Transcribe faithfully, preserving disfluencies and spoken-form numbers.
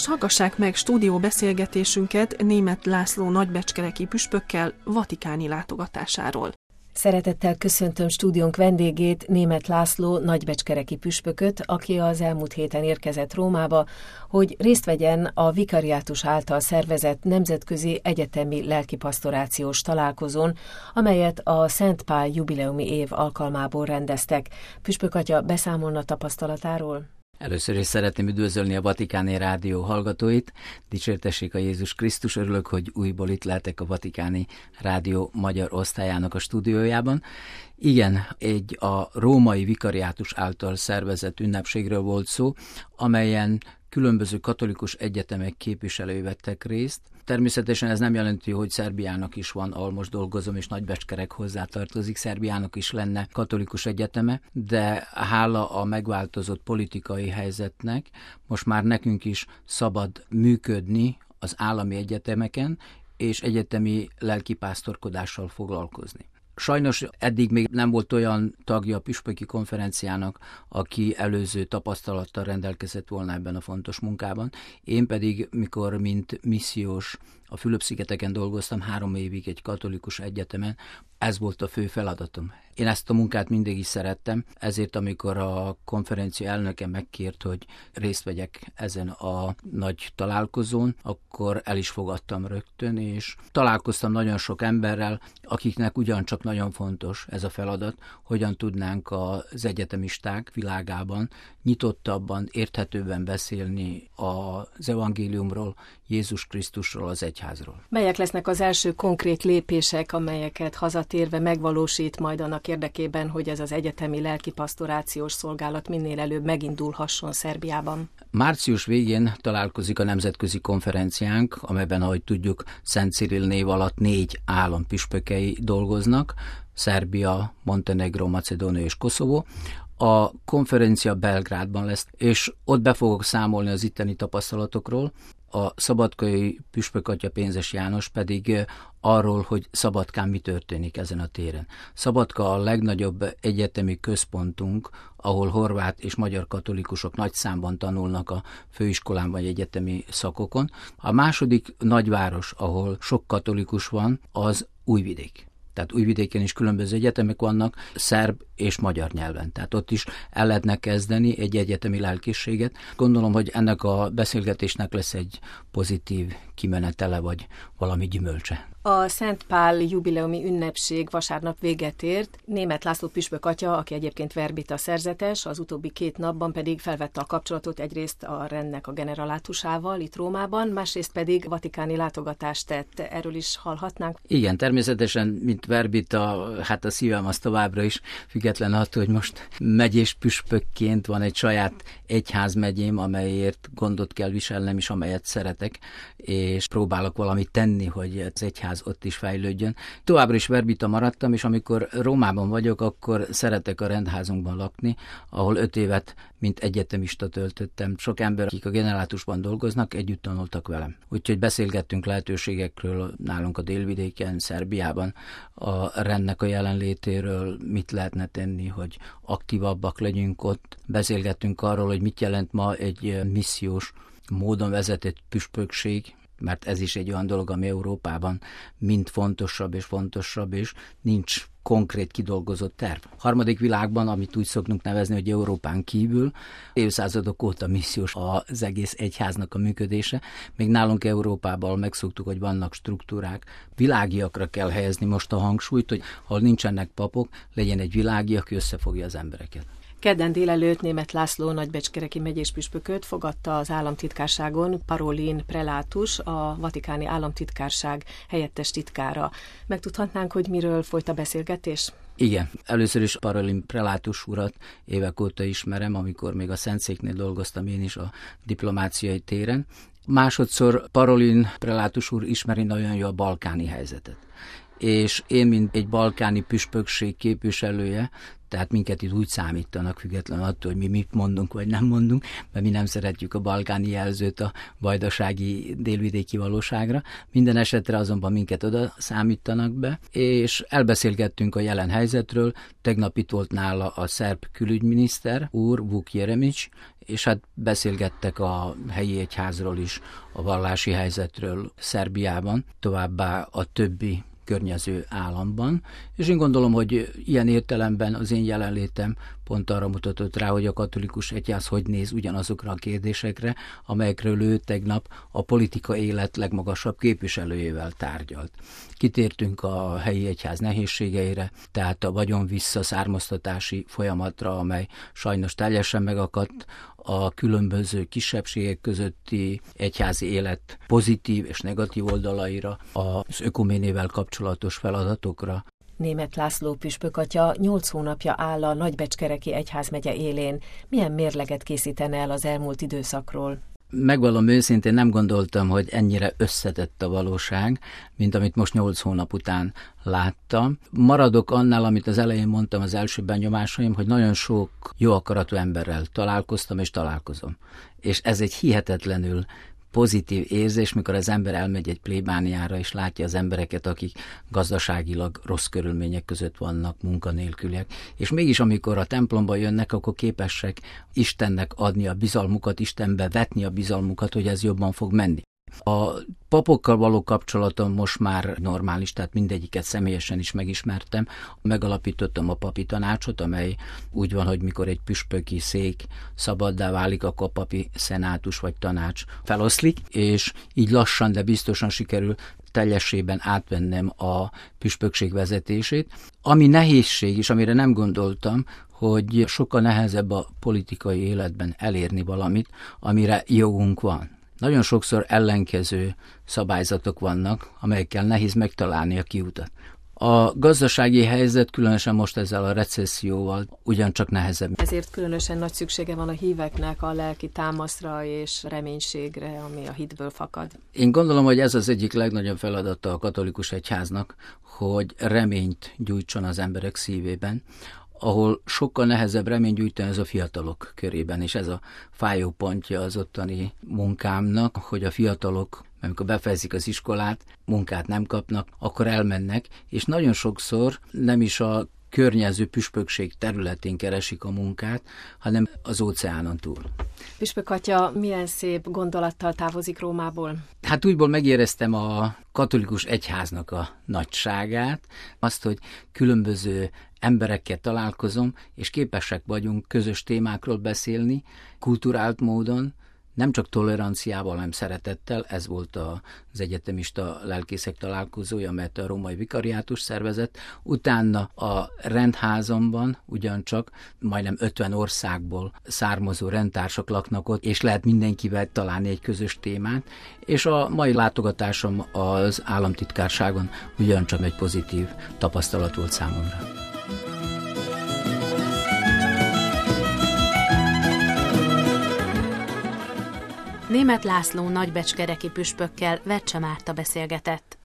Most hallgassák meg stúdió beszélgetésünket Németh László nagybecskereki püspökkel vatikáni látogatásáról. Szeretettel köszöntöm stúdiónk vendégét, Németh László nagybecskereki püspököt, aki az elmúlt héten érkezett Rómába, hogy részt vegyen a vikariátus által szervezett nemzetközi egyetemi lelkipastorációs találkozón, amelyet a Szent Pál jubileumi év alkalmából rendeztek. Püspök atya, beszámolna tapasztalatáról? Először is szeretném üdvözölni a Vatikáni Rádió hallgatóit. Dicsértessék a Jézus Krisztus, örülök, hogy újból itt lehetek a Vatikáni Rádió magyar osztályának a stúdiójában. Igen, egy a római vikariátus által szervezett ünnepségről volt szó, amelyen különböző katolikus egyetemek képviselői vettek részt. Természetesen ez nem jelenti, hogy Szerbiának is van, ahol most dolgozom, és Nagybecskerek hozzátartozik, Szerbiának is lenne katolikus egyeteme, de hála a megváltozott politikai helyzetnek most már nekünk is szabad működni az állami egyetemeken, és egyetemi lelkipásztorkodással foglalkozni. Sajnos eddig még nem volt olyan tagja a püspöki konferenciának, aki előző tapasztalattal rendelkezett volna ebben a fontos munkában. Én pedig, mikor mint missziós a Fülöp-szigeteken dolgoztam három évig egy katolikus egyetemen, ez volt a fő feladatom. Én ezt a munkát mindig is szerettem, ezért amikor a konferencia elnöke megkért, hogy részt vegyek ezen a nagy találkozón, akkor el is fogadtam rögtön, és találkoztam nagyon sok emberrel, akiknek ugyancsak nagyon fontos ez a feladat, hogyan tudnánk az egyetemisták világában nyitottabban, érthetőbben beszélni az evangéliumról, Jézus Krisztusról, az egyházról. Melyek lesznek az első konkrét lépések, amelyeket hazatérve megvalósít majd annak érdekében, hogy ez az egyetemi lelkipastorációs szolgálat minél előbb megindulhasson Szerbiában? Március végén találkozik a nemzetközi konferenciánk, amelyben, ahogy tudjuk, Szent Cirill név alatt négy állam püspökei dolgoznak, Szerbia, Montenegró, Macedónia és Koszovó. A konferencia Belgrádban lesz, és ott be fogok számolni az itteni tapasztalatokról. A szabadkai püspök atya Pénzes János pedig arról, hogy Szabadkán mi történik ezen a téren. Szabadka a legnagyobb egyetemi központunk, ahol horvát és magyar katolikusok nagy számban tanulnak a főiskolán vagy egyetemi szakokon. A második nagyváros, ahol sok katolikus van, az Újvidék. Tehát Újvidéken is különböző egyetemek vannak, szerb és magyar nyelven. Tehát ott is el lehetne kezdeni egy egyetemi lelkészséget. Gondolom, hogy ennek a beszélgetésnek lesz egy pozitív kimenetele, vagy valami gyümölcse. A Szent Pál jubileumi ünnepség vasárnap véget ért. Németh László püspök atya, aki egyébként verbita szerzetes, az utóbbi két napban pedig felvette a kapcsolatot egyrészt a rendnek a generalátusával itt Rómában, másrészt pedig vatikáni látogatást tett. Erről is hallhatnánk? Igen, természetesen, mint verbita, hát a szívem az továbbra is, független attól, hogy most megyés püspökként van egy saját egyházmegyém, amelyért gondot kell viselnem, és amelyet szeretek, és próbálok valamit tenni, hogy az egyház ott is fejlődjön. Továbbra is verbita maradtam, és amikor Rómában vagyok, akkor szeretek a rendházunkban lakni, ahol öt évet mint egyetemista töltöttem. Sok ember, akik a generátusban dolgoznak, együtt tanultak velem. Úgyhogy beszélgettünk lehetőségekről nálunk a délvidéken, Szerbiában, a rendnek a jelenlétéről, mit lehetne tenni, hogy aktívabbak legyünk ott. Beszélgettünk arról, hogy mit jelent ma egy missziós módon vezetett püspökség, mert ez is egy olyan dolog, ami Európában mind fontosabb és fontosabb, és nincs konkrét kidolgozott terv. Harmadik világban, amit úgy szoktunk nevezni, hogy Európán kívül, évszázadok óta missziós az egész egyháznak a működése. Még nálunk Európában megszoktuk, hogy vannak struktúrák. Világiakra kell helyezni most a hangsúlyt, hogy ha nincsenek papok, legyen egy világi, aki összefogja az embereket. Kedden délelőtt Németh László nagybecskereki megyés püspököt fogadta az államtitkárságon Parolin prelátus, a vatikáni államtitkárság helyettes titkára. Megtudhatnánk, hogy miről folyt a beszélgetés? Igen, először is Parolin prelátus urat évek óta ismerem, amikor még a Szentszéknél dolgoztam én is a diplomáciai téren. Másodszor Parolin prelátus úr ismeri nagyon jól a balkáni helyzetet. és én, mint egy balkáni püspökség képviselője, tehát minket itt úgy számítanak, függetlenül attól, hogy mi mit mondunk, vagy nem mondunk, mert mi nem szeretjük a balkáni jelzőt a vajdasági délvidéki valóságra. Minden esetre azonban minket oda számítanak be, és elbeszélgettünk a jelen helyzetről. Tegnap itt volt nála a szerb külügyminiszter úr, Vuk Jeremić, és hát beszélgettek a helyi egyházról is, a vallási helyzetről Szerbiában, továbbá a többi környező államban, és én gondolom, hogy ilyen értelemben az én jelenlétem pont arra mutatott rá, hogy a katolikus egyház hogy néz ugyanazokra a kérdésekre, amelyekről ő tegnap a politika élet legmagasabb képviselőjével tárgyalt. Kitértünk a helyi egyház nehézségeire, tehát a vagyonvisszaszármaztatási folyamatra, amely sajnos teljesen megakadt, a különböző kisebbségek közötti egyházi élet pozitív és negatív oldalaira, az ökuménével kapcsolatos feladatokra. Németh László püspök atya nyolc hónapja áll a Nagybecskereki egyházmegye élén. Milyen mérleget készítene el az elmúlt időszakról? Megvallom őszintén, nem gondoltam, hogy ennyire összetett a valóság, mint amit most nyolc hónap után láttam. Maradok annál, amit az elején mondtam, az első benyomásaim, hogy nagyon sok jó akaratú emberrel találkoztam és találkozom. És ez egy hihetetlenül pozitív érzés, mikor az ember elmegy egy plébániára, és látja az embereket, akik gazdaságilag rossz körülmények között vannak, munkanélküliek. És mégis, amikor a templomba jönnek, akkor képesek Istennek adni a bizalmukat, Istenbe vetni a bizalmukat, hogy ez jobban fog menni. A papokkal való kapcsolatom most már normális, tehát mindegyiket személyesen is megismertem. Megalapítottam a papi tanácsot, amely úgy van, hogy mikor egy püspöki szék szabaddá válik, akkor a papi szenátus vagy tanács feloszlik, és így lassan, de biztosan sikerül teljességben átvennem a püspökség vezetését. Ami nehézség is, amire nem gondoltam, hogy sokkal nehezebb a politikai életben elérni valamit, amire jogunk van. Nagyon sokszor ellenkező szabályzatok vannak, amelyekkel nehéz megtalálni a kiutat. A gazdasági helyzet, különösen most ezzel a recesszióval ugyancsak nehezebb. Ezért különösen nagy szüksége van a híveknek a lelki támaszra és reménységre, ami a hitből fakad. Én gondolom, hogy ez az egyik legnagyobb feladata a katolikus egyháznak, hogy reményt gyújtson az emberek szívében, ahol sokkal nehezebb reményt gyújtani, ez a fiatalok körében, és ez a fájó pontja az ottani munkámnak, hogy a fiatalok, amikor befejezik az iskolát, munkát nem kapnak, akkor elmennek, és nagyon sokszor nem is a környező püspökség területén keresik a munkát, hanem az óceánon túl. Püspök atya milyen szép gondolattal távozik Rómából? Hát újból megéreztem a katolikus egyháznak a nagyságát, azt, hogy különböző emberekkel találkozom, és képesek vagyunk közös témákról beszélni, kulturált módon, nem csak toleranciával, hanem szeretettel. Ez volt az egyetemista lelkészek találkozója, amelyet a római vikariátus szervezett. Utána a rendházamban ugyancsak majdnem ötven országból származó rendtársak laknak ott, és lehet mindenkivel találni egy közös témát. És a mai látogatásom az államtitkárságon ugyancsak egy pozitív tapasztalat volt számomra. Németh László nagybecskereki püspökkel Vecse Márta beszélgetett.